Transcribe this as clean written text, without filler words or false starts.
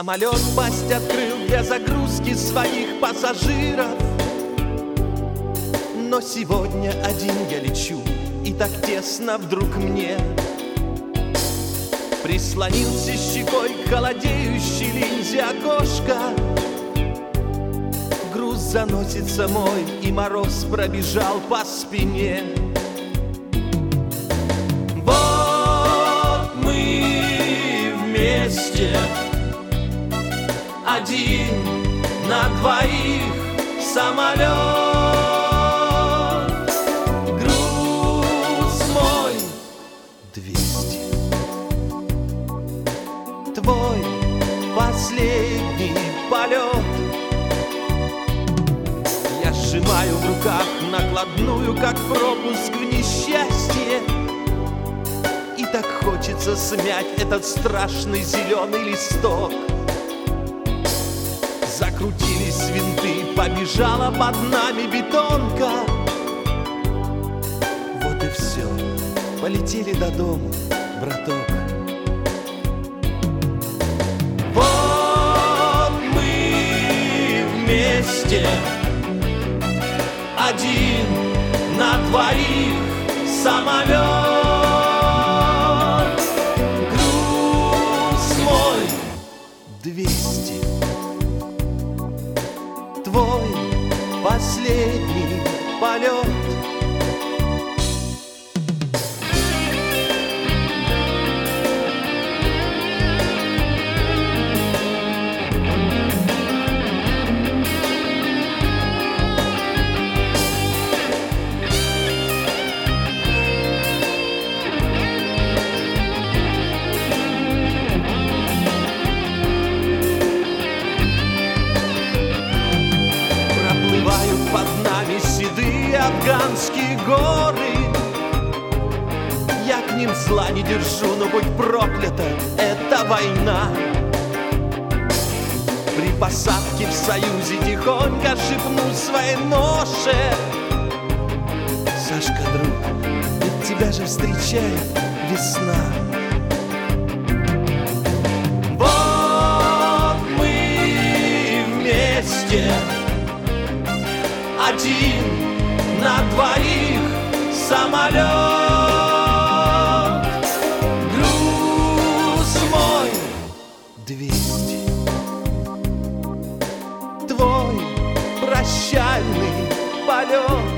Самолет пасть открыл для загрузки своих пассажиров. Но сегодня один я лечу, и так тесно вдруг мне. Прислонился щекой к холодеющей линзе окошка. Груз заносится мой, и мороз пробежал по спине. Вот мы вместе, один на двоих самолет. Груз мой 200. Твой последний полет. Я сжимаю в руках накладную, как пропуск в несчастье. И так хочется смять этот страшный зеленый листок. Закрутились винты, побежала под нами бетонка. Вот и все, полетели до дома, браток. Вот мы вместе, один на двоих самолет. Груз мой 200. Твой последний полет. Под нами седые афганские горы. Я к ним зла не держу, но будь проклята эта война. При посадке в Союзе тихонько шепну своей ноше: Сашка, друг, ведь тебя же встречает весна. Вот мы вместе, один на двоих самолет. Груз мой 200. Твой прощальный полет.